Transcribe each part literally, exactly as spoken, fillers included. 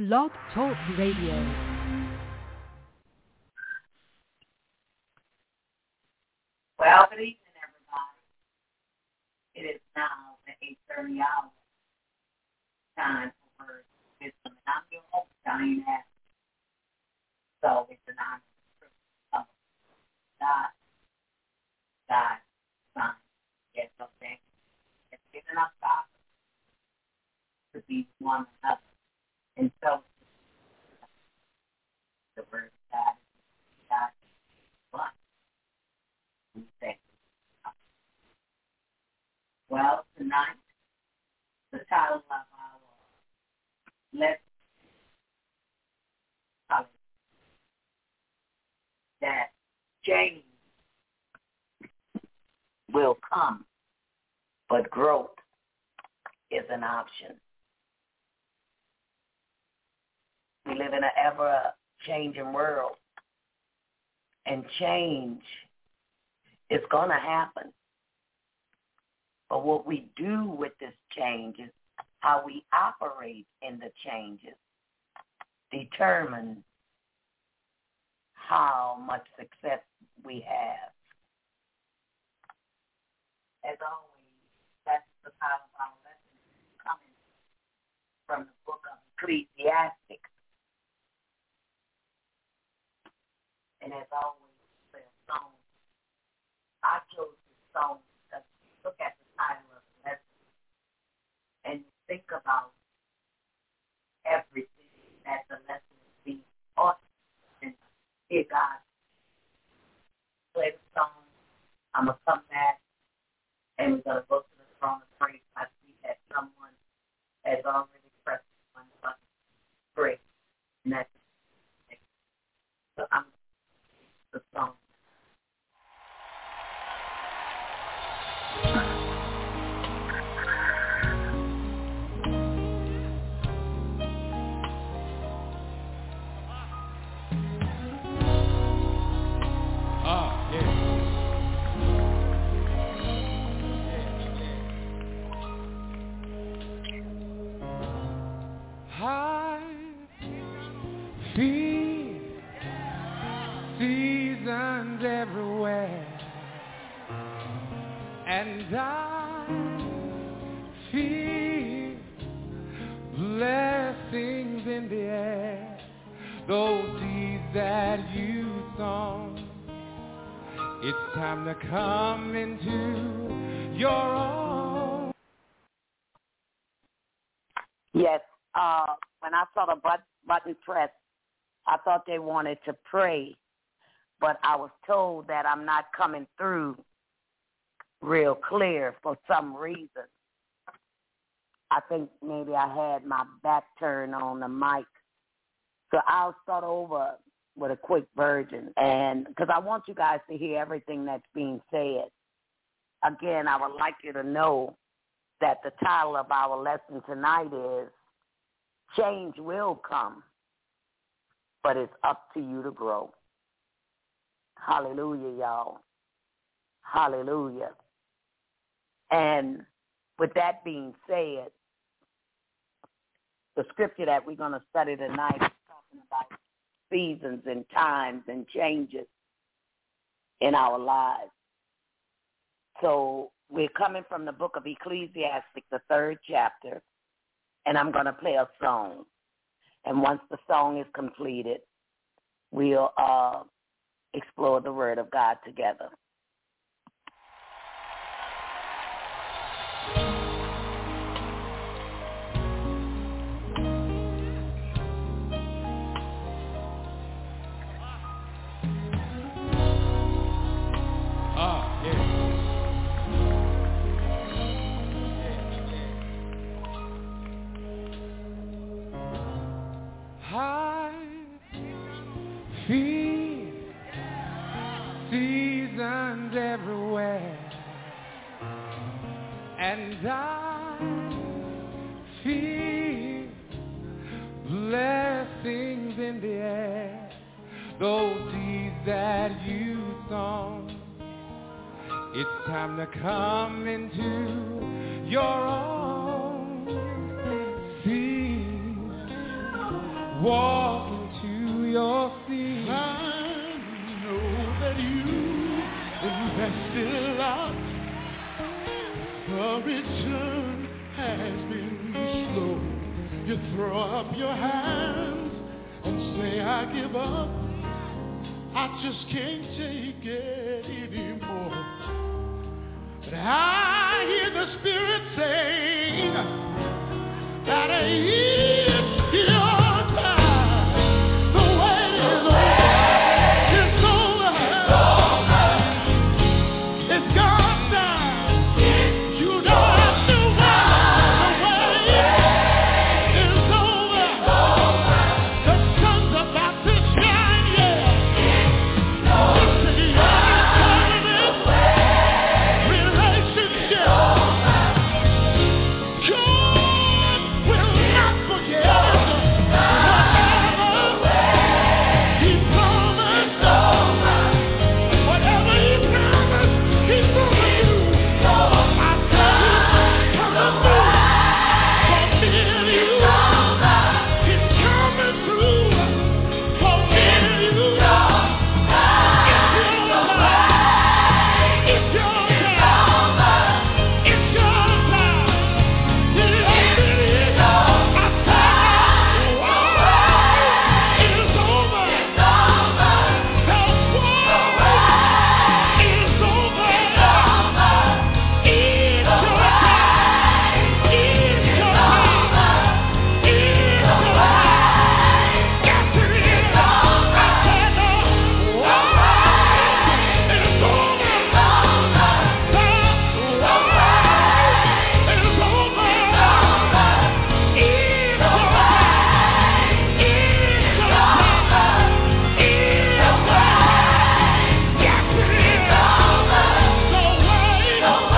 Blog Talk Radio. Well, good evening, everybody. It is now the eight thirty hour time for Word Wisdom, and I'm your host, Diane Adams. So it's an honor of God, God, Son, yes, okay, it's given us God to be one another. And so the Word of God is God, one. We say, well, tonight, the title of our lesson is that change will come, but growth is an option. We live in an ever-changing world, and change is going to happen. But what we do with this change is how we operate in the changes determines how much success we have. As always, that's the power of our lesson coming from the book of Ecclesiastes. And as always, the song, I chose this song because look at the title of the lesson and think about everything that the lesson is being taught and hear God play the song. I'm going to come back and we're going to go to the throne of praise. I see that someone has already pressed one button. Great. And that's it. So I'm the song. Ah, yeah. I see seasons everywhere, and I feel blessings in the air. Those seeds that you sown, it's time to come into your own. Yes, uh, when I saw the but- button pressed, I thought they wanted to pray, but I was told that I'm not coming through real clear for some reason. I think maybe I had my back turned on the mic. So I'll start over with a quick version, and because I want you guys to hear everything that's being said. Again, I would like you to know that the title of our lesson tonight is Change Will Come, but it's up to you to grow. Hallelujah, y'all. Hallelujah. And with that being said, the scripture that we're going to study tonight is talking about seasons and times and changes in our lives. So we're coming from the book of Ecclesiastes, the third chapter, and I'm going to play a song. And once the song is completed, we'll uh, explore the Word of God together. Ah, yeah. I feel seasons everywhere, and I feel blessings in the air. Those seeds that you sown, it's time to come into your own. See, walk into your seat. I know that you invested a lot. The return has been slow. You throw up your hands and say, I give up. I just can't take it anymore. But I hear the Spirit saying that it's your time. The wait is over. It's over. It's gone now. You don't have to wait. The wait is over. The sun's about to shine, yeah. Listen, your covenant relationship. God will not forget whatever He promised. Whatever He promised, He's gonna do. I tell you, coming through for me and you. He's coming through for me and you. It's your time. It's your time. It's your time. It is. I tell you, war is over. The war is over. It's your time. It's your time. It's your time. Yes, it is. I said the war is over. The war is over. It's your time. It's your time. It's your time. Yes, it is. The wait is over.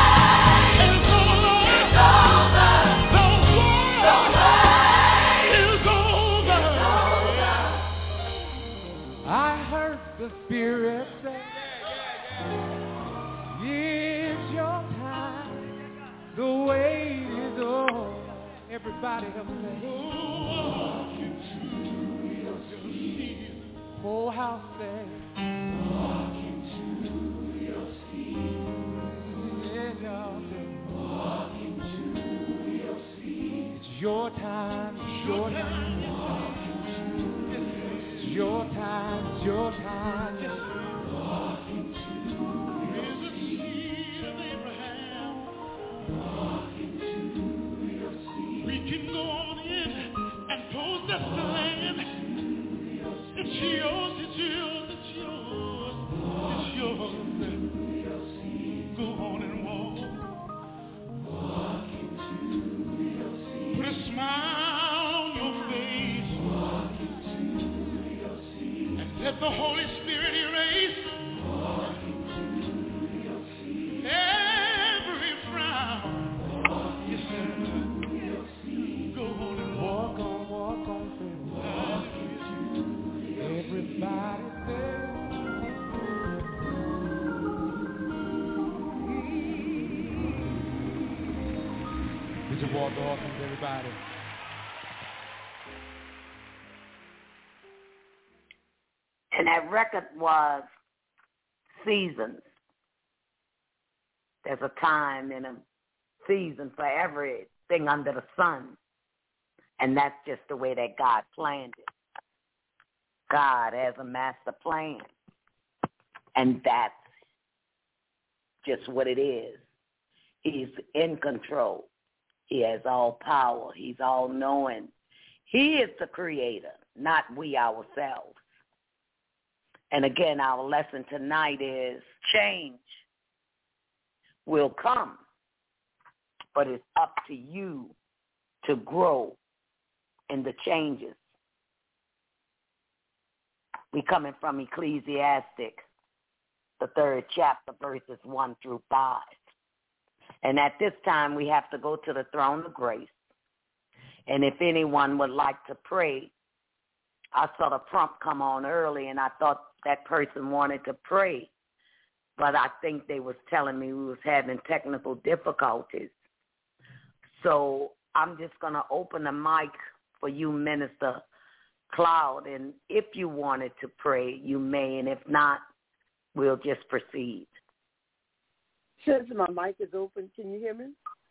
The war is over. I heard the Spirit say, it's your time. The wait is over. Everybody help me say, whole house say, yeah, y'all say, it's your time, it's your time. It's your time, it's your time. Is the seed of Abraham. We can go on in and possess the land. It's yours, it's yours, it's yours, it's yours. Go on and walk. Put a smile on your face. And let the Holy Spirit erase every frown. Yes, sir. Go on and walk. Walk on, walk on, say, everybody say, Bishop Walter Hawkins, everybody. And that record was Seasons. There's a time and a season for everything under the sun. And that's just the way that God planned it. God has a master plan. And that's just what it is. He's in control. He has all power. He's all-knowing. He is the creator, not we ourselves. And again, our lesson tonight is change will come, but it's up to you to grow in the changes. We coming from Ecclesiastic, the third chapter, verses one through five. And at this time, we have to go to the throne of grace. And if anyone would like to pray, I saw the prompt come on early, and I thought that person wanted to pray. But I think they was telling me we was having technical difficulties. So I'm just going to open the mic for you, Minister Cloud, and if you wanted to pray, you may, and if not, we'll just proceed. Since my mic is open, can you hear me?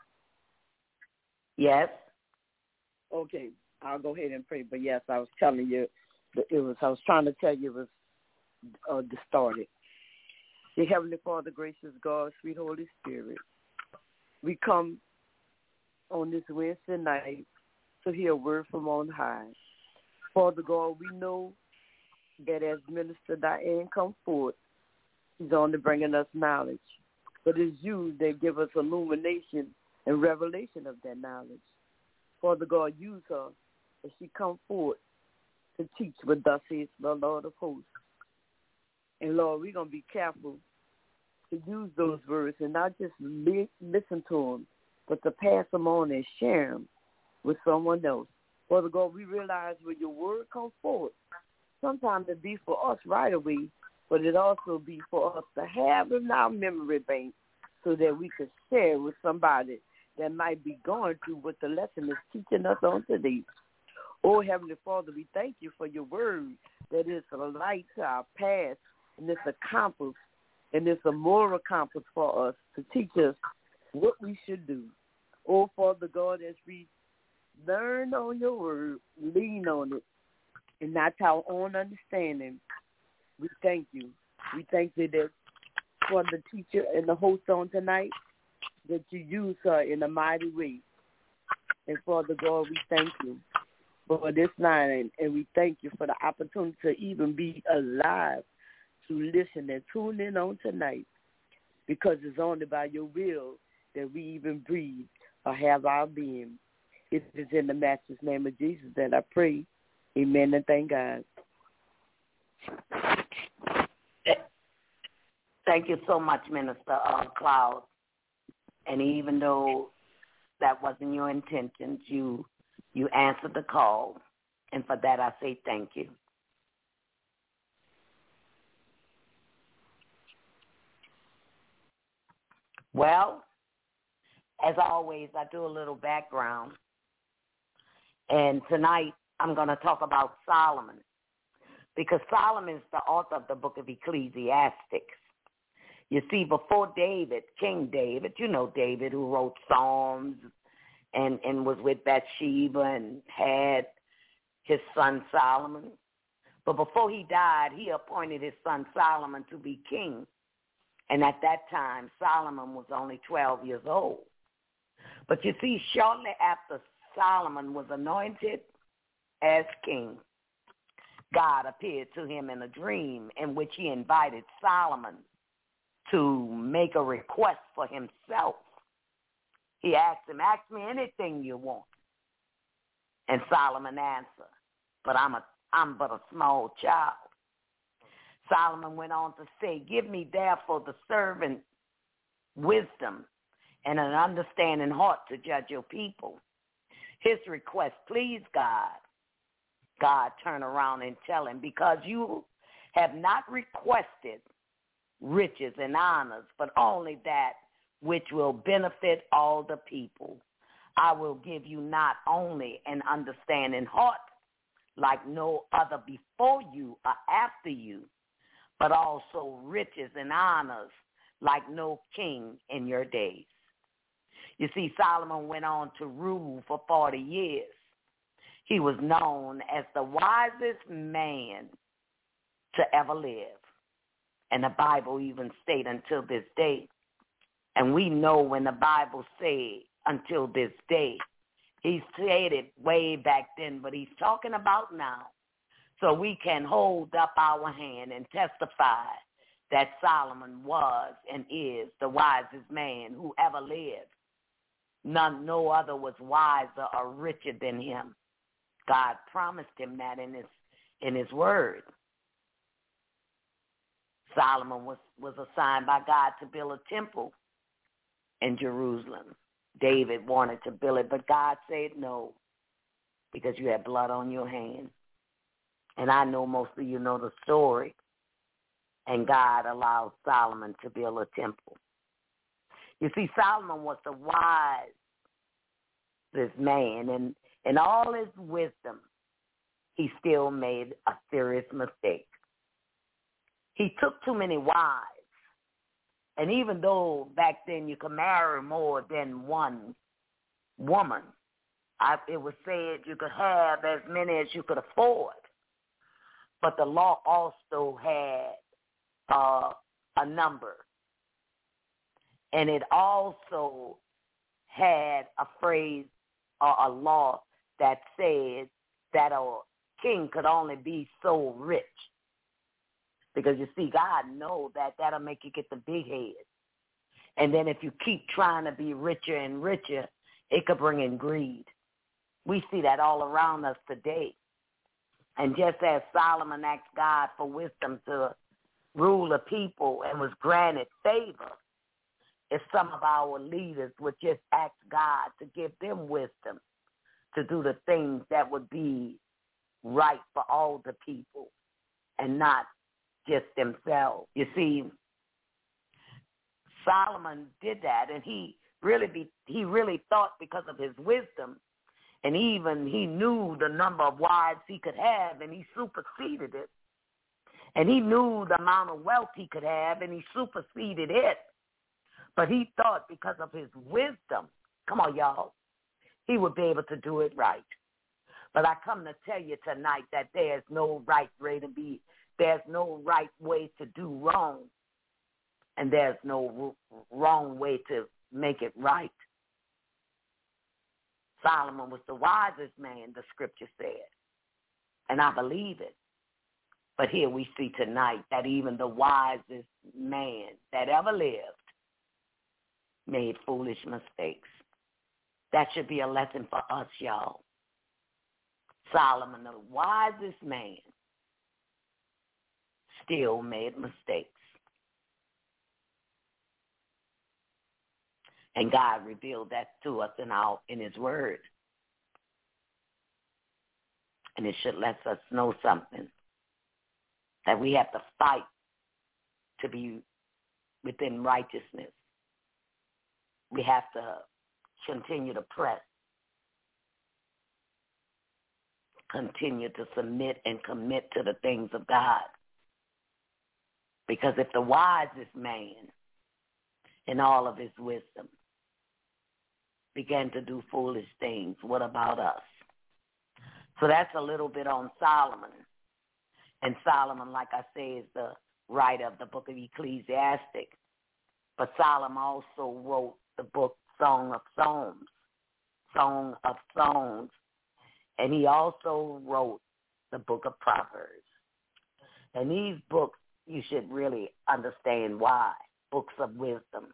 Yes. Okay, I'll go ahead and pray. But yes, I was telling you, that it was. I was trying to tell you it was uh, distorted. Dear Heavenly Father, gracious God, sweet Holy Spirit, we come on this Wednesday night to hear a word from on high. Father God, we know that as Minister Diane come forth, she's only bringing us knowledge. But it's you that give us illumination and revelation of that knowledge. Father God, use her as she come forth to teach what thus says the Lord of hosts. And Lord, we're going to be careful to use those words and not just li- listen to them, but to pass them on and share them with someone else. Father God, we realize when your word comes forth, sometimes it be for us right away, but it also be for us to have in our memory bank so that we can share with somebody that might be going through what the lesson is teaching us on today. Oh, Heavenly Father, we thank you for your word that is a light to our path, and it's a compass, and it's a moral compass for us to teach us what we should do. Oh, Father God, as we learn on your word, lean on it, and not our own understanding, we thank you. We thank you that for the teacher and the host on tonight, that you use her in a mighty way. And Father God, we thank you for this night, and, and we thank you for the opportunity to even be alive to listen and tune in on tonight, because it's only by your will that we even breathe or have our being. It is in the Master's name of Jesus that I pray. Amen and thank God. Thank you so much, Minister uh, Cloud. And even though that wasn't your intentions, you you answered the call, and for that I say thank you. Well, as always, I do a little background, and tonight I'm going to talk about Solomon, because Solomon is the author of the book of Ecclesiastes. You see, before David, King David, you know David, who wrote Psalms and, and was with Bathsheba and had his son Solomon. But before he died, he appointed his son Solomon to be king. And at that time, Solomon was only twelve years old. But you see, shortly after Solomon was anointed as king, God appeared to him in a dream in which he invited Solomon to make a request for himself. He asked him, ask me anything you want. And Solomon answered, but I'm a I'm but a small child. Solomon went on to say, give me therefore the servant wisdom and an understanding heart to judge your people. His request pleased God. God turned around and tell him, because you have not requested riches and honors, but only that which will benefit all the people, I will give you not only an understanding heart like no other before you or after you, but also riches and honors like no king in your days. You see, Solomon went on to rule for forty years. He was known as the wisest man to ever live. And the Bible even states until this day. And we know when the Bible says until this day, he said it way back then, but he's talking about now. So we can hold up our hand and testify that Solomon was and is the wisest man who ever lived. None, no other was wiser or richer than him. God promised him that in his in his word. Solomon was, was assigned by God to build a temple in Jerusalem. David wanted to build it, but God said no, because you had blood on your hands. And I know most of you know the story. And God allowed Solomon to build a temple. You see, Solomon was the wisest man, and in all his wisdom, he still made a serious mistake. He took too many wives. And even though back then you could marry more than one woman, I, it was said you could have as many as you could afford. But the law also had uh, a number. And it also had a phrase or a law that said that a king could only be so rich. Because you see, God knows that that'll make you get the big head. And then if you keep trying to be richer and richer, it could bring in greed. We see that all around us today. And just as Solomon asked God for wisdom to rule the people and was granted favor, if some of our leaders would just ask God to give them wisdom to do the things that would be right for all the people and not just themselves. You see, Solomon did that, and he really be, he really thought because of his wisdom, and even he knew the number of wives he could have, and he superseded it. And he knew the amount of wealth he could have, and he superseded it. But he thought because of his wisdom, come on, y'all, he would be able to do it right. But I come to tell you tonight that there's no right way to be. There's no right way to do wrong, and there's no wrong way to make it right. Solomon was the wisest man, the scripture said, and I believe it. But here we see tonight that even the wisest man that ever lived made foolish mistakes. That should be a lesson for us, y'all. Solomon, the wisest man, still made mistakes. And God revealed that to us in our in his word. And it should let us know something, that we have to fight to be within righteousness. We have to continue to press, continue to submit and commit to the things of God. Because if the wisest man in all of his wisdom began to do foolish things, what about us? So that's a little bit on Solomon. And Solomon, like I say, is the writer of the book of Ecclesiastes. But Solomon also wrote the book Song of Songs, Song of Songs. And he also wrote the book of Proverbs. And these books, you should really understand why. Books of wisdom.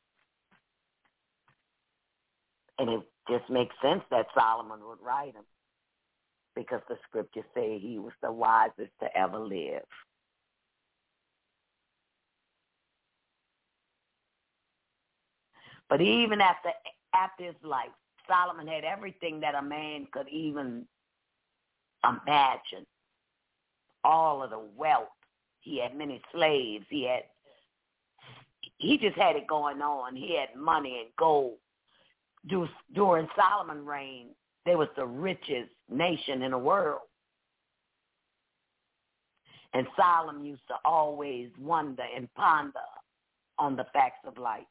And it just makes sense that Solomon would write them, because the scriptures say he was the wisest to ever live. But even after after his life, Solomon had everything that a man could even imagine. All of the wealth. He had many slaves. He had, he just had it going on. He had money and gold. During Solomon's reign, they was the richest nation in the world. And Solomon used to always wonder and ponder on the facts of life.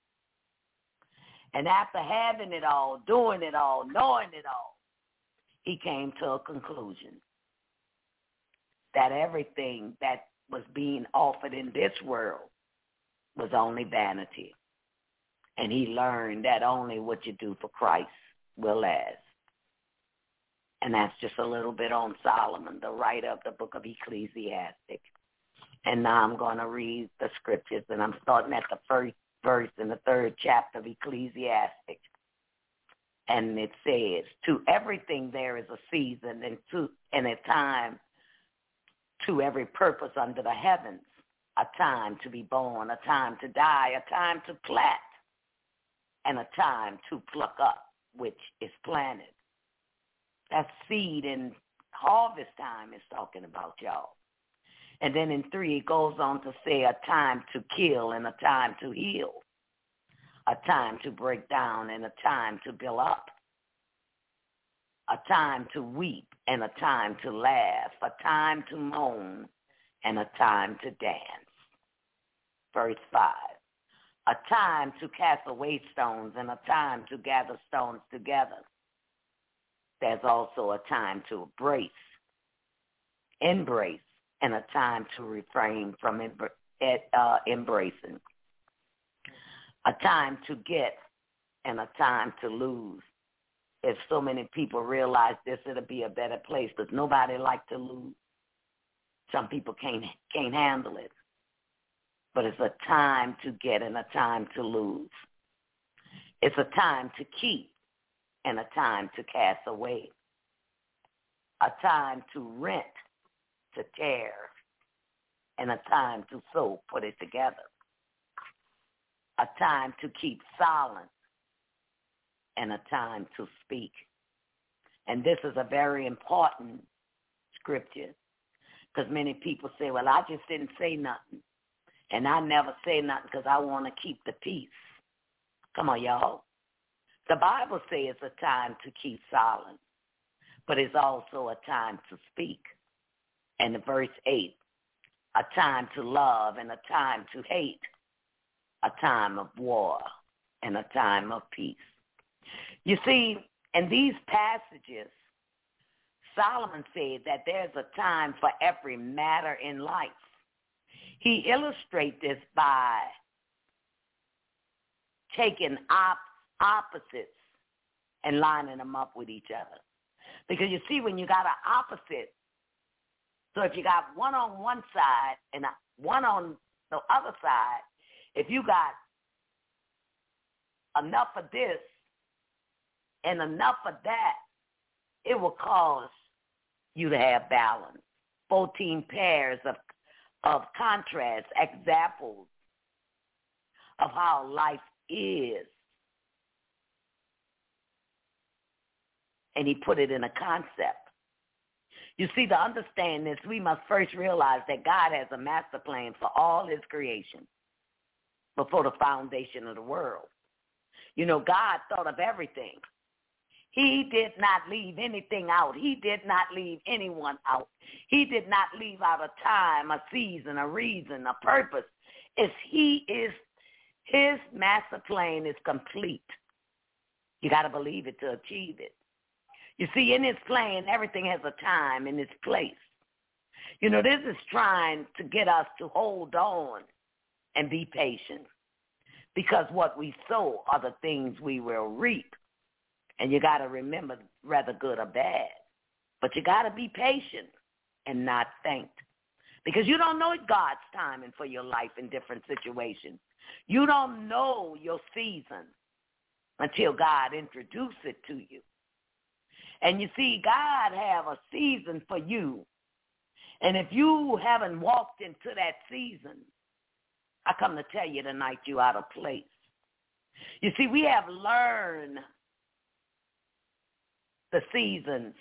And after having it all, doing it all, knowing it all, he came to a conclusion that everything that was being offered in this world was only vanity. And he learned that only what you do for Christ will last. And that's just a little bit on Solomon, the writer of the book of Ecclesiastes. And now I'm going to read the scriptures, and I'm starting at the first verse in the third chapter of Ecclesiastes. And it says, to everything there is a season, and to and a time to every purpose under the heavens, a time to be born, a time to die, a time to plant, and a time to pluck up, which is planted. That's seed and harvest time is talking about, y'all. And then in three, it goes on to say a time to kill and a time to heal, a time to break down and a time to build up, a time to weep and a time to laugh, a time to moan and a time to dance. Verse five, a time to cast away stones and a time to gather stones together. There's also a time to embrace, embrace, and a time to refrain from uh, embracing. A time to get and a time to lose. If so many people realize this, it'll be a better place, because nobody likes to lose. Some people can't can't handle it. But it's a time to get and a time to lose. It's a time to keep and a time to cast away. A time to rent, to tear, and a time to sew, put it together. A time to keep silent and a time to speak. And this is a very important scripture, because many people say, well, I just didn't say nothing. And I never say nothing because I want to keep the peace. Come on, y'all. The Bible says it's a time to keep silent, but it's also a time to speak. And verse eight, a time to love and a time to hate, a time of war and a time of peace. You see, in these passages, Solomon said that there's a time for every matter in life. He illustrates this by taking op- opposites and lining them up with each other. Because you see, when you got an opposite, so if you got one on one side and one on the other side, if you got enough of this and enough of that, it will cause you to have balance. fourteen pairs of, of contrast, examples of how life is. And he put it in a concept. You see, to understand this, we must first realize that God has a master plan for all his creation before the foundation of the world. You know, God thought of everything. He did not leave anything out. He did not leave anyone out. He did not leave out a time, a season, a reason, a purpose. It's he is, his master plan is complete. You got to believe it to achieve it. You see, in his plan, everything has a time and its place. You know, this is trying to get us to hold on and be patient, because what we sow are the things we will reap. And you got to remember, whether good or bad. But you got to be patient and not faint, because you don't know God's timing for your life in different situations. You don't know your season until God introduces it to you. And you see, God have a season for you. And if you haven't walked into that season, I come to tell you tonight, you out of place. You see, we have learned the seasons,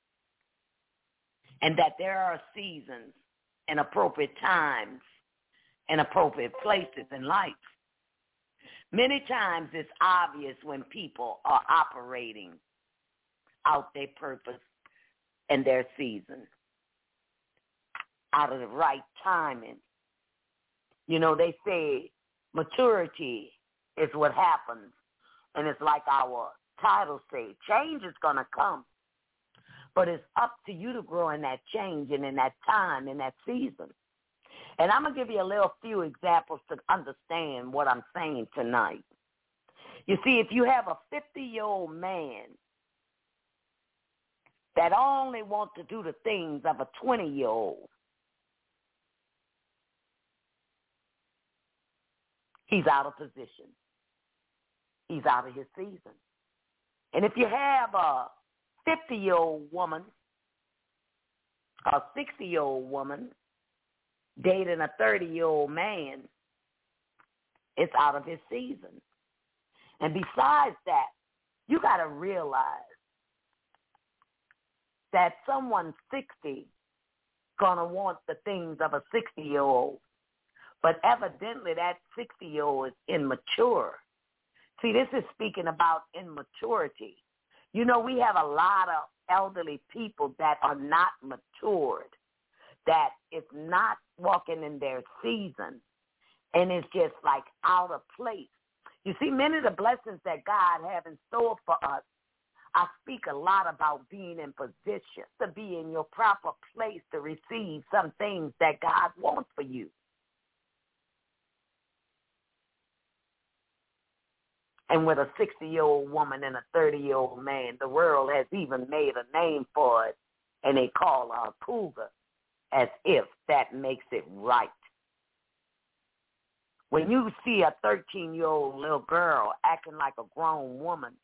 and that there are seasons and appropriate times and appropriate places in life. Many times it's obvious when people are operating out their purpose and their season, out of the right timing. You know, they say maturity is what happens, and it's like our title say, change is going to come, but it's up to you to grow in that change and in that time, in that season. And I'm going to give you a little few examples to understand what I'm saying tonight. You see, if you have a fifty-year-old man that only wants to do the things of a twenty-year-old, he's out of position. He's out of his season. And if you have a fifty-year-old woman, a sixty-year-old woman dating a thirty-year-old man, it's out of his season. And besides that, you got to realize that someone sixty going to want the things of a sixty-year-old, but evidently that sixty-year-old is immature. See, this is speaking about immaturity. You know, we have a lot of elderly people that are not matured, that is not walking in their season, and it's just like out of place. You see, many of the blessings that God has in store for us, I speak a lot about being in position to be in your proper place to receive some things that God wants for you. And with a sixty-year-old woman and a thirty-year-old man, the world has even made a name for it, and they call her a cougar, as if that makes it right. When you see a thirteen-year-old little girl acting like a grown woman,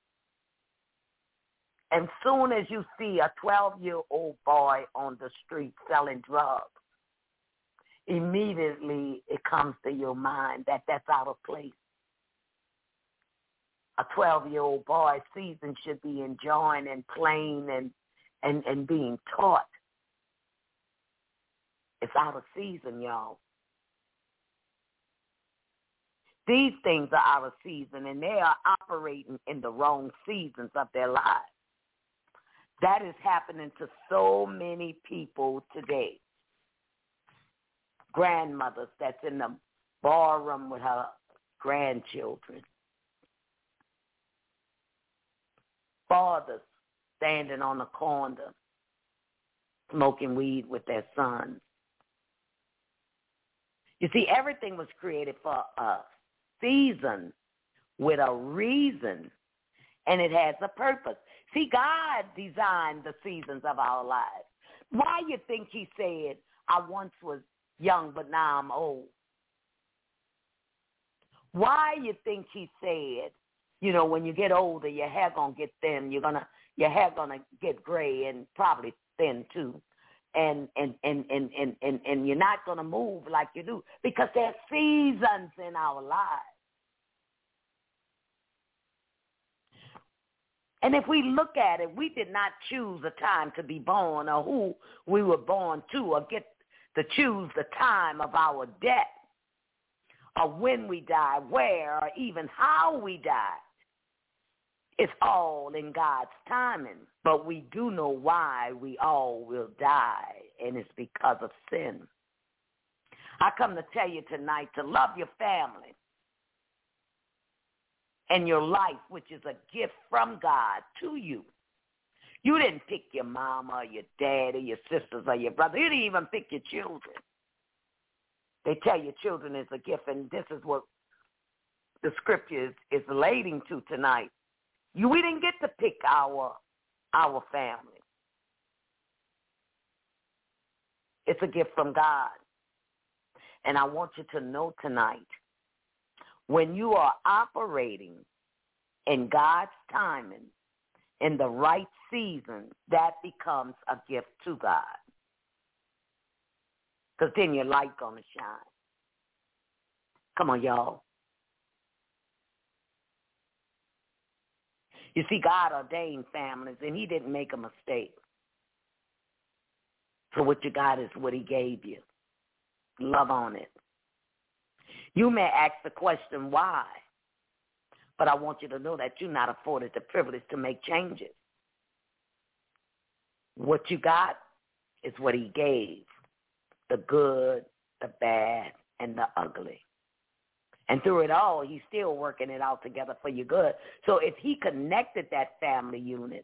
and soon as you see a twelve-year-old boy on the street selling drugs, immediately it comes to your mind that that's out of place. A twelve-year-old boy's season should be enjoying and playing and, and, and being taught. It's out of season, y'all. These things are out of season, and they are operating in the wrong seasons of their lives. That is happening to so many people today. Grandmothers that's in the ballroom with her grandchildren. Fathers standing on the corner smoking weed with their sons. You see, everything was created for a season with a reason, and it has a purpose. See, God designed the seasons of our lives. Why you think he said, I once was young, but now I'm old? Why you think he said, you know, when you get older, your hair gonna get thin. You're gonna, your hair gonna get gray and probably thin too, and and and and and and, and you're not gonna move like you do because there's seasons in our lives. And if we look at it, we did not choose a time to be born or who we were born to or get to choose the time of our death or when we die, where, or even how we die. It's all in God's timing, but we do know why we all will die, and it's because of sin. I come to tell you tonight to love your family and your life, which is a gift from God to you. You didn't pick your mama or your dad or your sisters or your brother. You didn't even pick your children. They tell you children is a gift, and this is what the scripture is, is relating to tonight. You, we didn't get to pick our, our family. It's a gift from God. And I want you to know tonight, when you are operating in God's timing, in the right season, that becomes a gift to God. Because then your light going to shine. Come on, y'all. You see, God ordained families, and he didn't make a mistake. So what you got is what he gave you. Love on it. You may ask the question, why? But I want you to know that you're not afforded the privilege to make changes. What you got is what he gave, the good, the bad, and the ugly. And through it all, he's still working it out together for your good. So if he connected that family unit,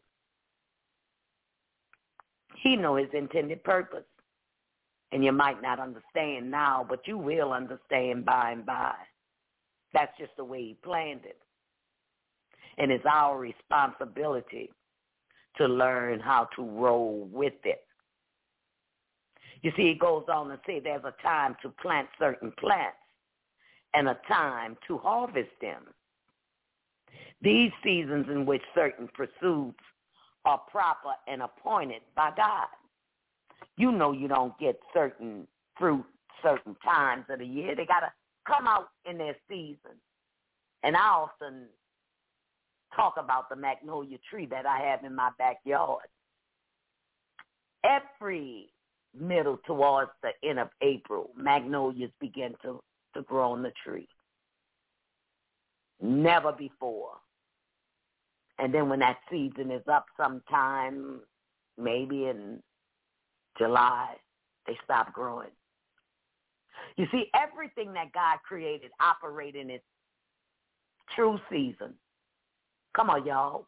he knows his intended purpose. And you might not understand now, but you will understand by and by. That's just the way he planned it. And it's our responsibility to learn how to roll with it. You see, it goes on to say there's a time to plant certain plants and a time to harvest them. These seasons in which certain pursuits are proper and appointed by God. You know you don't get certain fruit certain times of the year. They got to come out in their season. And I often talk about the magnolia tree that I have in my backyard. Every middle towards the end of April, magnolias begin to to grow on the tree. Never before And then when that season is up sometime, maybe in July, they stop growing. You see, everything that God created operates in its true season. Come on, y'all.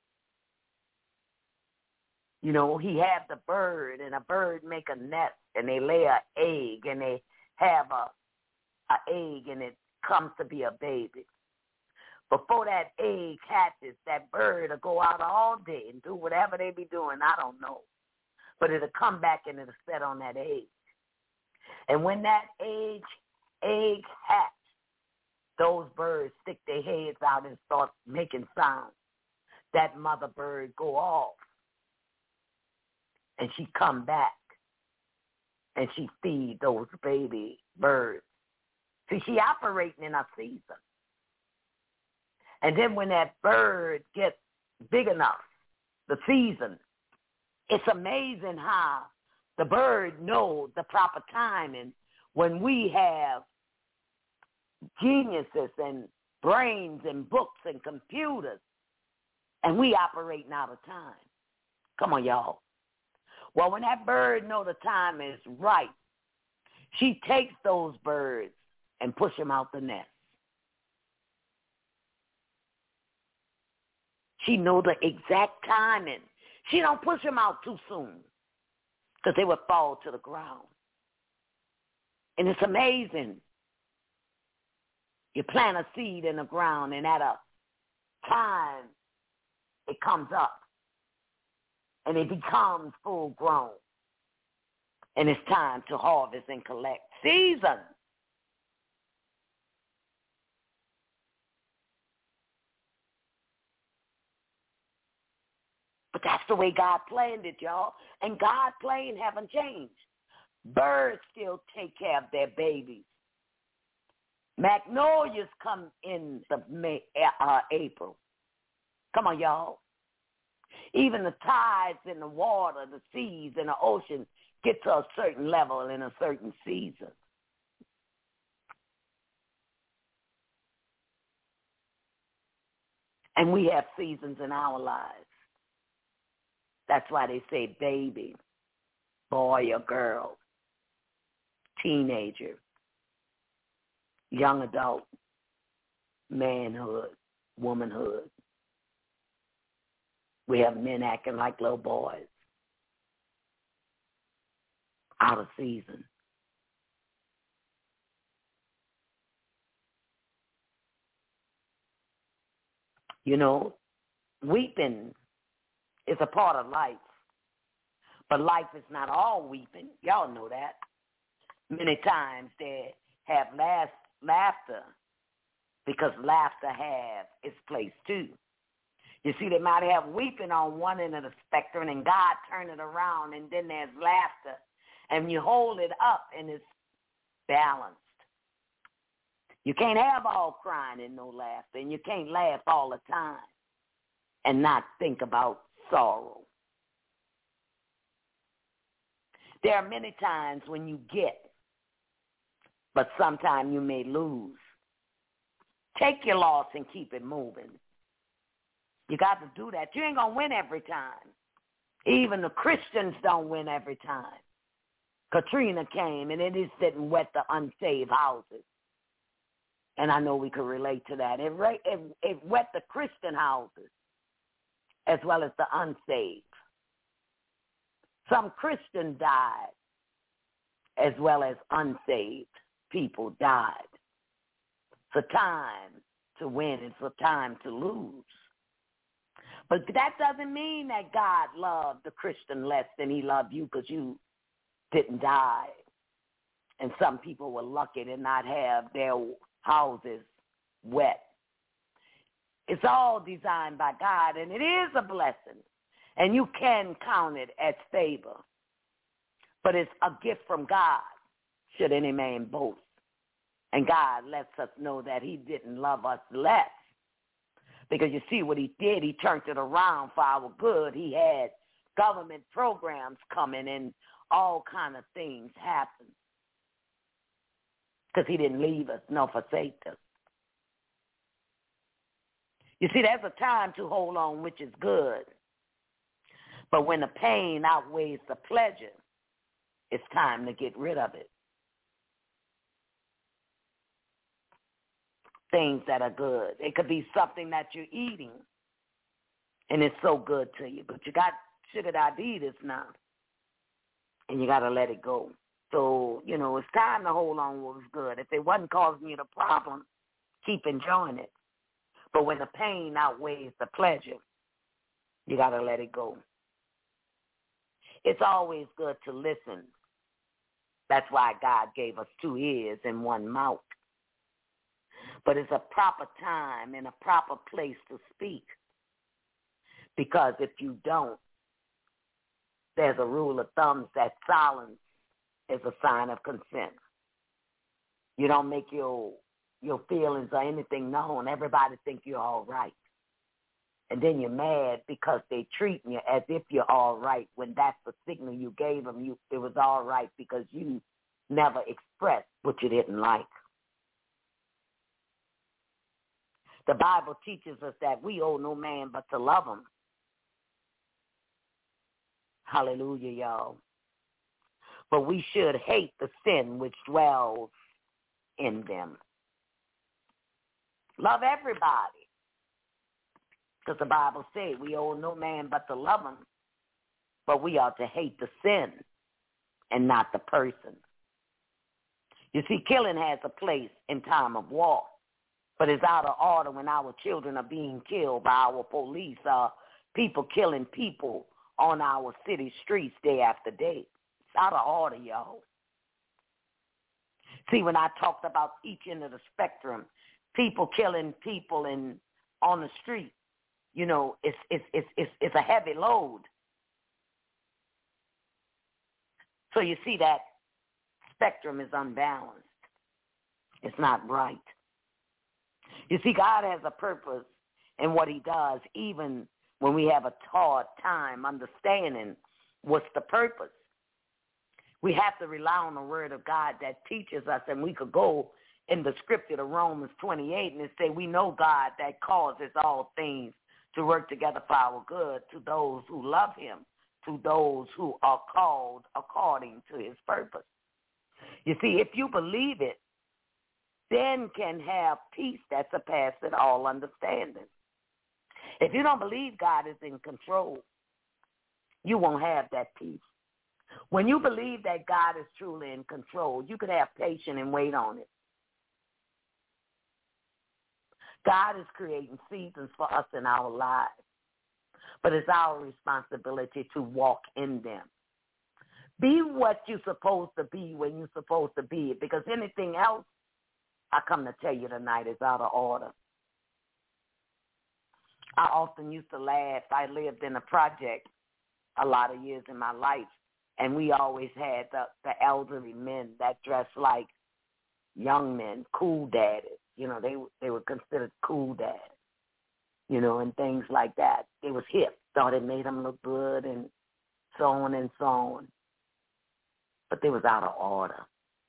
You know, he had the bird, and a bird make a nest, and they lay an egg, and they have a, a egg, and it comes to be a baby. Before that egg hatches, that bird will go out all day and do whatever they be doing. I don't know. But it'll come back and it'll set on that egg. And when that egg, egg hatch, those birds stick their heads out and start making sounds. That mother bird go off. And she come back. And she feed those baby birds. See, she operating in a season. And then when that bird gets big enough, the season, it's amazing how the bird knows the proper timing when we have geniuses and brains and books and computers, and we operating out of time. Come on, y'all. Well, when that bird know the time is right, she takes those birds and push them out the nest. She know the exact timing. She don't push them out too soon because they would fall to the ground. And it's amazing. You plant a seed in the ground, and at a time, it comes up, and it becomes full grown. And it's time to harvest and collect. Season. But that's the way God planned it, y'all. And God's plan haven't changed. Birds still take care of their babies. Magnolias come in the May, uh, April. Come on, y'all. Even the tides in the water, the seas in the ocean get to a certain level in a certain season. And we have seasons in our lives. That's why they say baby, boy or girl, teenager, young adult, manhood, womanhood. We have men acting like little boys, out of season. You know, weeping is a part of life, but life is not all weeping. Y'all know that. Many times they have laugh, laughter because laughter has its place too. You see, they might have weeping on one end of the spectrum and God turn it around, and then there's laughter, and you hold it up and it's balanced. You can't have all crying and no laughter, and you can't laugh all the time and not think about sorrow. There are many times when you get, but sometimes you may lose. Take your loss and keep it moving. You got to do that. You ain't going to win every time. Even the Christians don't win every time. Katrina came, and it just didn't wet the unsaved houses. And I know we could relate to that. It, it, it wet the Christian houses as well as the unsaved. Some Christians died as well as unsaved people died. It's a time to win. It's a time to lose. But that doesn't mean that God loved the Christian less than he loved you because you didn't die. And some people were lucky to not have their houses wet. It's all designed by God, and it is a blessing. And you can count it as favor. But it's a gift from God, should any man boast. And God lets us know that he didn't love us less. Because you see what he did, he turned it around for our good. He had government programs coming and all kind of things happen. Because he didn't leave us nor forsake us. You see, there's a time to hold on, which is good. But when the pain outweighs the pleasure, it's time to get rid of it. Things that are good. It could be something that you're eating, and it's so good to you. But you got sugar diabetes now, and you got to let it go. So, you know, it's time to hold on what was good. If it wasn't causing you the problem, keep enjoying it. But when the pain outweighs the pleasure, you got to let it go. It's always good to listen. That's why God gave us two ears and one mouth. But it's a proper time and a proper place to speak. Because if you don't, there's a rule of thumb that silence is a sign of consent. You don't make your your feelings or anything known. Everybody think you're all right. And then you're mad because they treat you as if you're all right when that's the signal you gave them. You, it was all right because you never expressed what you didn't like. The Bible teaches us that we owe no man but to love him. Hallelujah, y'all. But we should hate the sin which dwells in them. Love everybody. Because the Bible says we owe no man but to love him. But we ought to hate the sin and not the person. You see, killing has a place in time of war. But it's out of order when our children are being killed by our police, uh, people killing people on our city streets day after day. It's out of order, y'all. See, when I talked about each end of the spectrum, people killing people in on the street, you know, it's it's it's it's, it's a heavy load. So you see that spectrum is unbalanced. It's not right. You see, God has a purpose in what he does, even when we have a hard time understanding what's the purpose. We have to rely on the word of God that teaches us, and we could go in the scripture to Romans twenty-eight and say, we know God that causes all things to work together for our good to those who love him, to those who are called according to his purpose. You see, if you believe it, then can have peace that surpasses all understanding. If you don't believe God is in control, you won't have that peace. When you believe that God is truly in control, you can have patience and wait on it. God is creating seasons for us in our lives, but it's our responsibility to walk in them. Be what you're supposed to be when you're supposed to be it, because anything else, I come to tell you tonight, is out of order. I often used to laugh. I lived in a project a lot of years in my life, and we always had the, the elderly men that dressed like young men, cool daddies. You know, they they were considered cool daddies, you know, and things like that. It was hip. Thought it made them look good and so on and so on. But they was out of order.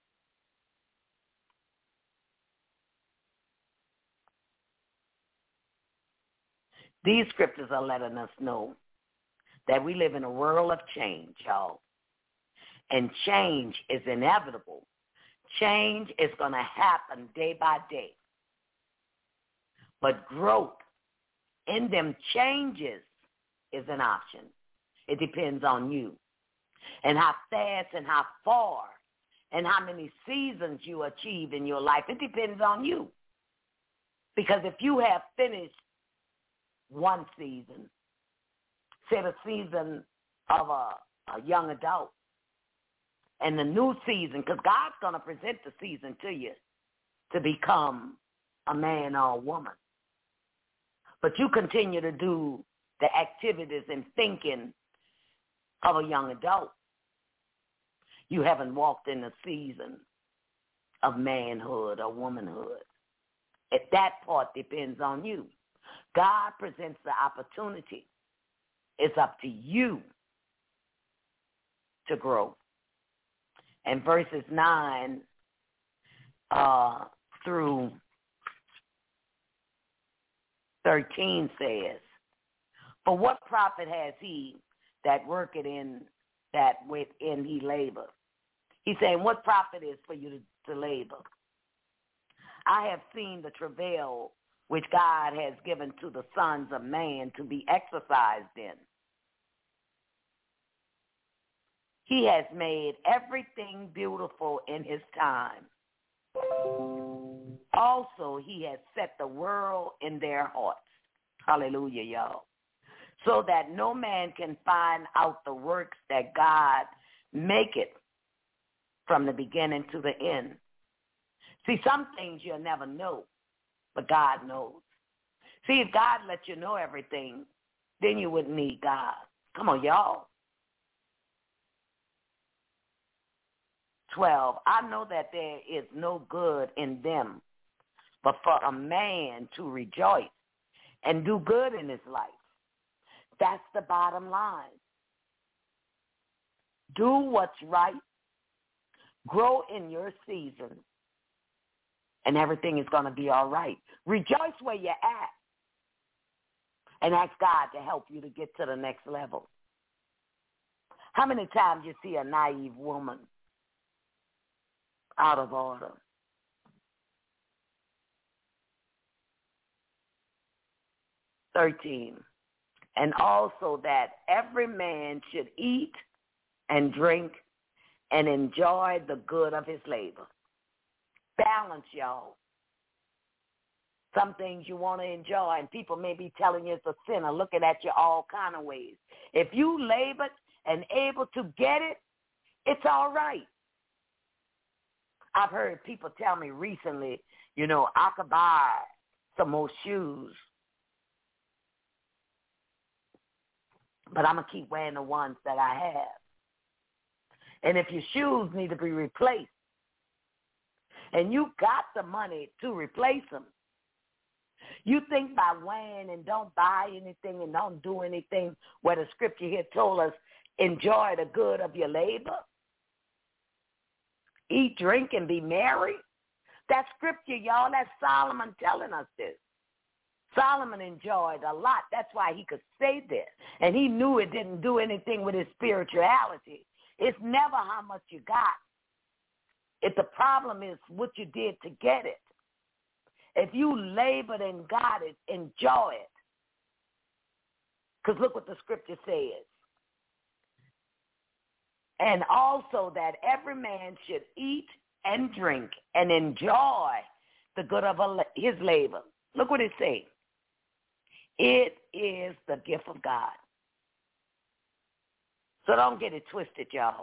These scriptures are letting us know that we live in a world of change, y'all. And change is inevitable. Change is going to happen day by day. But growth in them changes is an option. It depends on you and how fast and how far and how many seasons you achieve in your life. It depends on you. Because if you have finished one season, say the season of a, a young adult, and the new season, because God's going to present the season to you to become a man or a woman. But you continue to do the activities and thinking of a young adult. You haven't walked in the season of manhood or womanhood. If that part depends on you. God presents the opportunity. It's up to you to grow. And verses nine uh, through thirteen says, for what profit has he that worketh in that within he labor? He's saying, what profit is for you to, to labor? I have seen the travail which God has given to the sons of man to be exercised in. He has made everything beautiful in his time. Also, he has set the world in their hearts. Hallelujah, y'all. So that no man can find out the works that God maketh from the beginning to the end. See, some things you'll never know, but God knows. See, if God let you know everything, then you wouldn't need God. Come on, y'all. twelve, I know that there is no good in them, but for a man to rejoice and do good in his life. That's the bottom line. Do what's right. Grow in your season, and everything is going to be all right. Rejoice where you're at, and ask God to help you to get to the next level. How many times you see a naive woman out of order? thirteen, and also that every man should eat and drink and enjoy the good of his labor. Balance, y'all. Some things you want to enjoy, and people may be telling you it's a sin or looking at you all kind of ways. If you labored and able to get it, it's all right. I've heard people tell me recently, you know, I could buy some more shoes, but I'm going to keep wearing the ones that I have. And if your shoes need to be replaced, and you got the money to replace them, you think by wearing and don't buy anything and don't do anything where the scripture here told us, enjoy the good of your labor, eat, drink, and be merry. That scripture, y'all, that's Solomon telling us this. Solomon enjoyed a lot. That's why he could say this. And he knew it didn't do anything with his spirituality. It's never how much you got. If the problem is what you did to get it. If you labored and got it, enjoy it. Because look what the scripture says. And also that every man should eat and drink and enjoy the good of his labor. Look what it says. It is the gift of God. So don't get it twisted, y'all.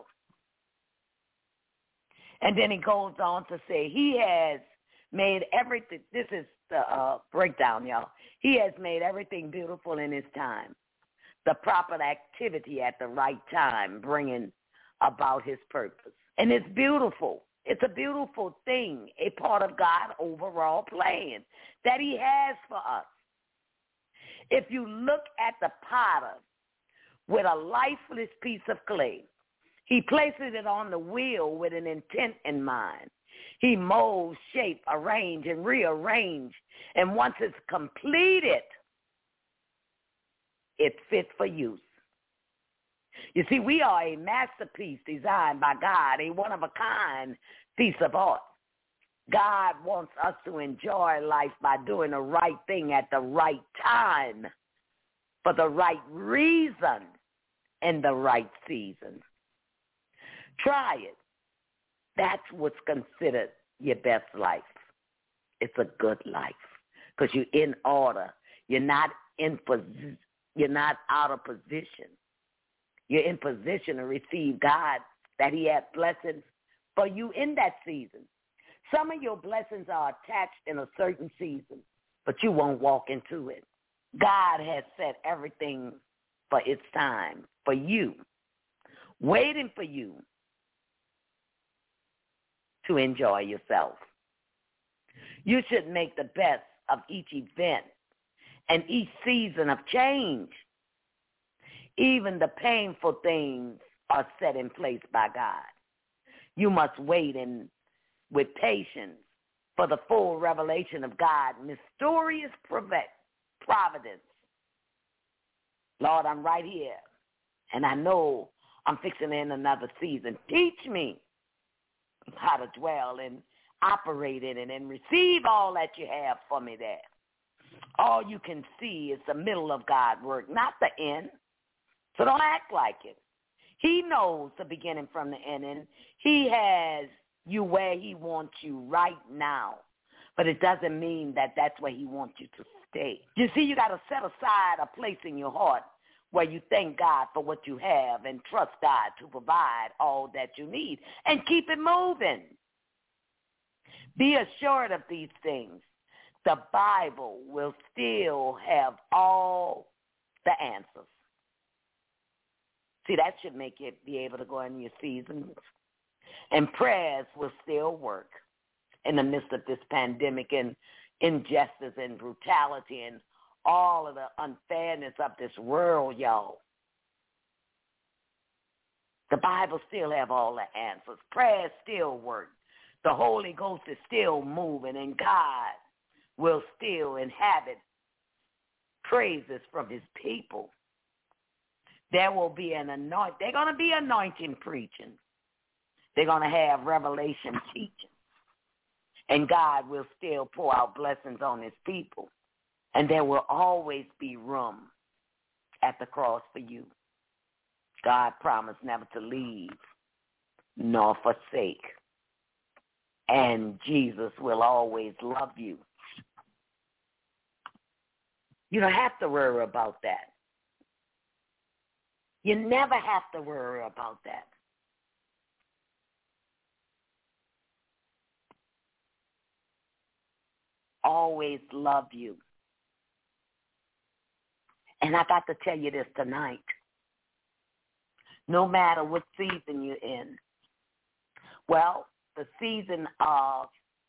And then he goes on to say, he has made everything, this is the uh, breakdown, y'all. He has made everything beautiful in his time. The proper activity at the right time, bringing about his purpose. And it's beautiful. It's a beautiful thing, a part of God's overall plan that he has for us. If you look at the potter with a lifeless piece of clay, he places it on the wheel with an intent in mind. He molds, shape, arrange, and rearrange. And once it's completed, it's fit for use. You see, we are a masterpiece designed by God, a one-of-a-kind piece of art. God wants us to enjoy life by doing the right thing at the right time, for the right reason, in the right season. Try it. That's what's considered your best life. It's a good life because you're in order. You're not in posi- You're not out of position. You're in position to receive God, that he has blessings for you in that season. Some of your blessings are attached in a certain season, but you won't walk into it. God has set everything for its time, for you, waiting for you to enjoy yourself. You should make the best of each event and each season of change. Even the painful things are set in place by God. You must wait in, with patience for the full revelation of God's mysterious providence. Lord, I'm right here, and I know I'm fixing in another season. Teach me how to dwell and operate in it and receive all that you have for me there. All you can see is the middle of God's work, not the end. So don't act like it. He knows the beginning from the end, and he has you where he wants you right now. But it doesn't mean that that's where he wants you to stay. You see, you got to set aside a place in your heart where you thank God for what you have and trust God to provide all that you need and keep it moving. Be assured of these things. The Bible will still have all the answers. See, that should make you be able to go in your seasons. And prayers will still work in the midst of this pandemic and injustice and brutality and all of the unfairness of this world, y'all. The Bible still have all the answers. Prayers still work. The Holy Ghost is still moving, and God will still inhabit praises from his people. There will be an anointing. They're going to be anointing preaching. They're going to have revelation teaching. And God will still pour out blessings on his people. And there will always be room at the cross for you. God promised never to leave nor forsake. And Jesus will always love you. You don't have to worry about that. You never have to worry about that. Always love you. And I got to tell you this tonight. No matter what season you're in, well, the season of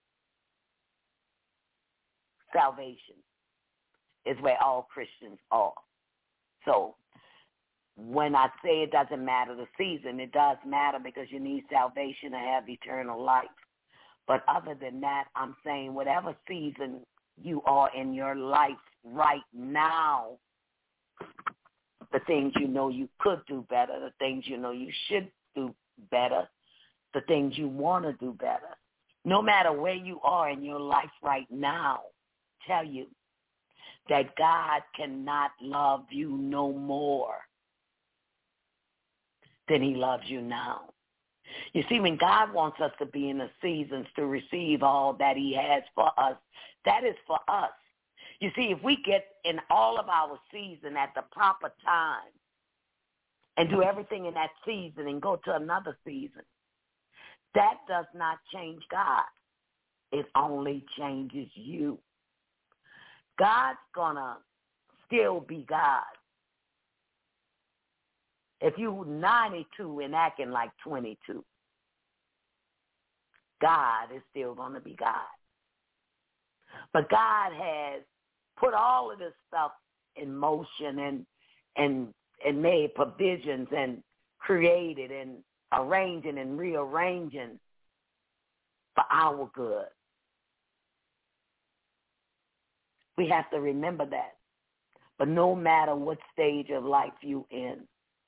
salvation is where all Christians are. So when I say it doesn't matter the season, it does matter because you need salvation to have eternal life. But other than that, I'm saying whatever season you are in your life right now, the things you know you could do better, the things you know you should do better, the things you want to do better. No matter where you are in your life right now, tell you that God cannot love you no more than he loves you now. You see, when God wants us to be in the seasons to receive all that he has for us, that is for us. You see, if we get in all of our season at the proper time and do everything in that season and go to another season, that does not change God. It only changes you. God's going to still be God. If you're ninety-two and acting like twenty-two, God is still going to be God. But God has put all of this stuff in motion and and and made provisions and created and arranging and rearranging for our good. We have to remember that. But no matter what stage of life you're in,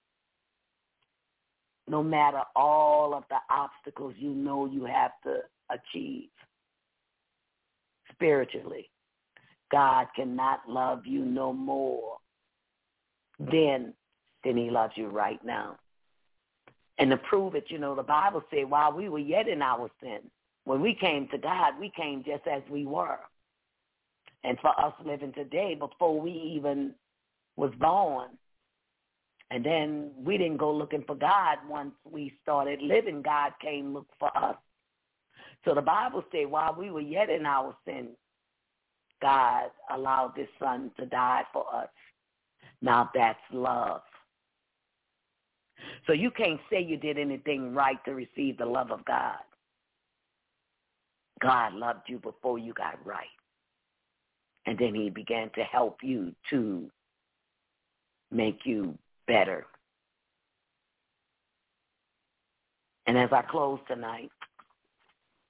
no matter all of the obstacles you know you have to achieve spiritually, God cannot love you no more then than he loves you right now. And to prove it, you know, the Bible said while we were yet in our sin, when we came to God, we came just as we were. And for us living today, before we even was born, and then we didn't go looking for God once we started living, God came look for us. So the Bible said while we were yet in our sin, God allowed his son to die for us. Now that's love. So you can't say you did anything right to receive the love of God. God loved you before you got right. And then he began to help you to make you better. And as I close tonight,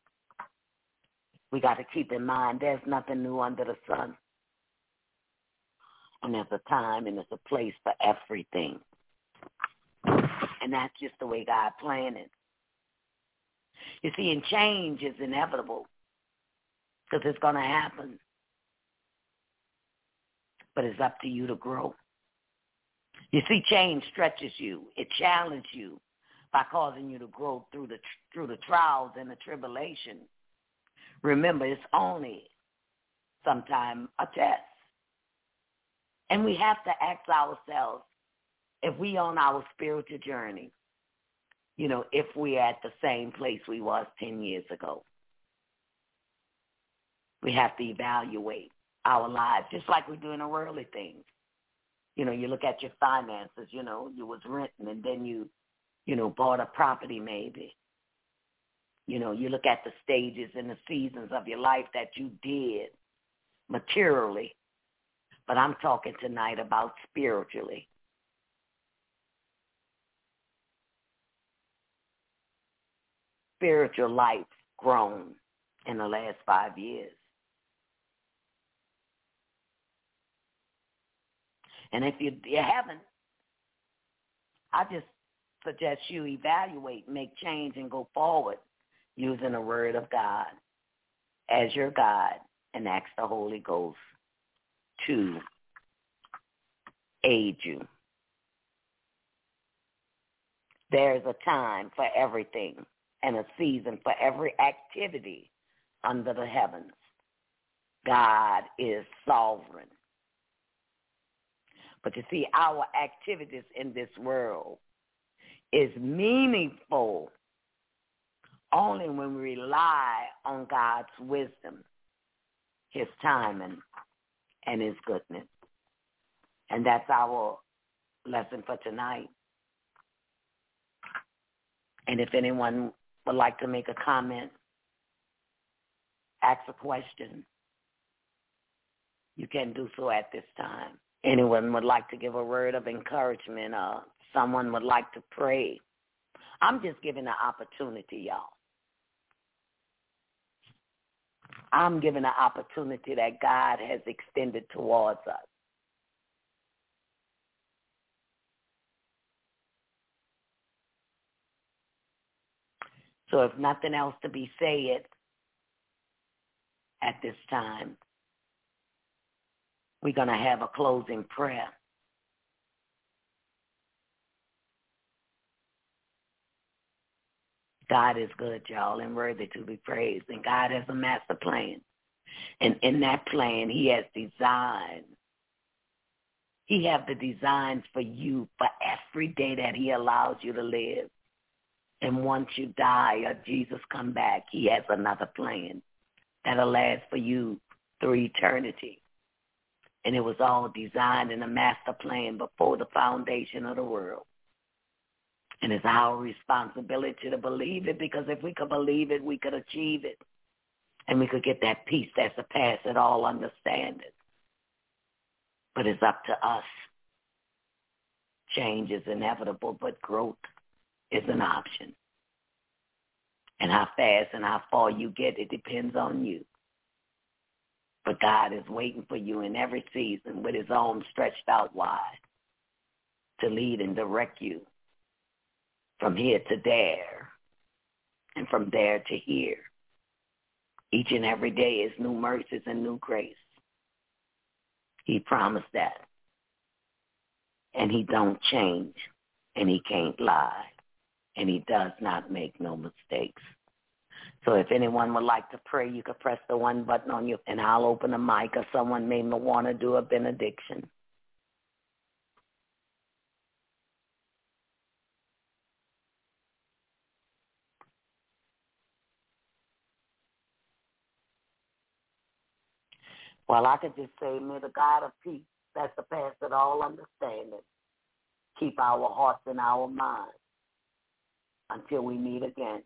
we got to keep in mind there's nothing new under the sun. And there's a time and there's a place for everything. And that's just the way God planned it. You see, and change is inevitable because it's going to happen. But it's up to you to grow. You see, change stretches you. It challenges you by causing you to grow through the through the trials and the tribulation. Remember, it's only sometimes a test. And we have to ask ourselves, if we on our spiritual journey, you know, if we're at the same place we was ten years ago. We have to evaluate our lives, just like we do in the worldly things. You know, you look at your finances, you know, you was renting and then you, you know, bought a property maybe. You know, you look at the stages and the seasons of your life that you did materially. But I'm talking tonight about spiritually. Spiritual life grown in the last five years. And if you, you haven't, I just suggest you evaluate, make change, and go forward using the Word of God as your guide and ask the Holy Ghost to aid you. There's a time for everything and a season for every activity under the heavens. God is sovereign. But you see, our activities in this world is meaningful only when we rely on God's wisdom, his timing, and his goodness. And that's our lesson for tonight. And if anyone would like to make a comment, ask a question, you can do so at this time. Anyone would like to give a word of encouragement, or someone would like to pray, I'm just giving an opportunity, y'all. I'm giving an opportunity that God has extended towards us. So if nothing else to be said at this time, we're going to have a closing prayer. God is good, y'all, and worthy to be praised. And God has a master plan. And in that plan, he has designed. He has the designs for you for every day that he allows you to live. And once you die or Jesus come back, he has another plan that'll last for you through eternity. And it was all designed in a master plan before the foundation of the world. And it's our responsibility to believe it, because if we could believe it, we could achieve it. And we could get that peace that surpasses all understanding. But it's up to us. Change is inevitable, but growth is an option. And how fast and how far you get, it depends on you. But God is waiting for you in every season with his arms stretched out wide to lead and direct you from here to there and from there to here. Each and every day is new mercies and new grace. He promised that. And he don't change, and he can't lie, and he does not make no mistakes. So if anyone would like to pray, you could press the one button on your, and I'll open the mic, or someone may want to do a benediction. Well, I could just say, may the God of peace that surpasses all understanding keep our hearts and our minds until we meet again.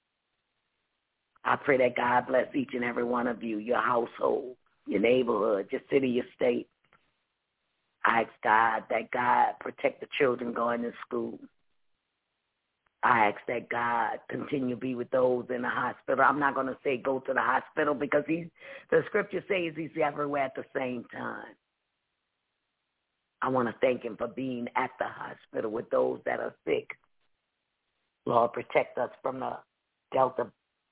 I pray that God bless each and every one of you, your household, your neighborhood, your city, your state. I ask God that God protect the children going to school. I ask that God continue to be with those in the hospital. I'm not going to say go to the hospital, because he's, the scripture says he's everywhere at the same time. I want to thank him for being at the hospital with those that are sick. Lord, protect us from the Delta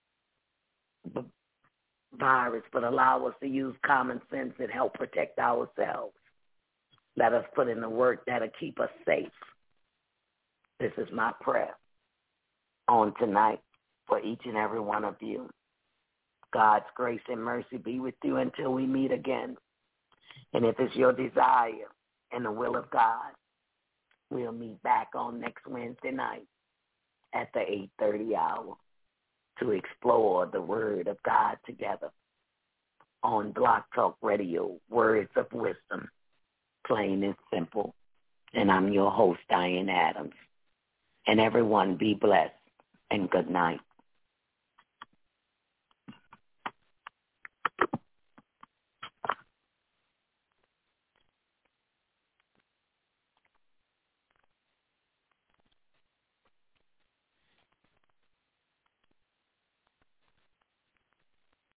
virus, but allow us to use common sense and help protect ourselves. Let us put in the work that'll keep us safe. This is my prayer on tonight for each and every one of you. God's grace and mercy be with you until we meet again. And if it's your desire and the will of God, we'll meet back on next Wednesday night at the eight thirty hour to explore the Word of God together on Blog Talk Radio, Words of Wisdom, plain and simple. And I'm your host, Diane Adams. And everyone be blessed and good night.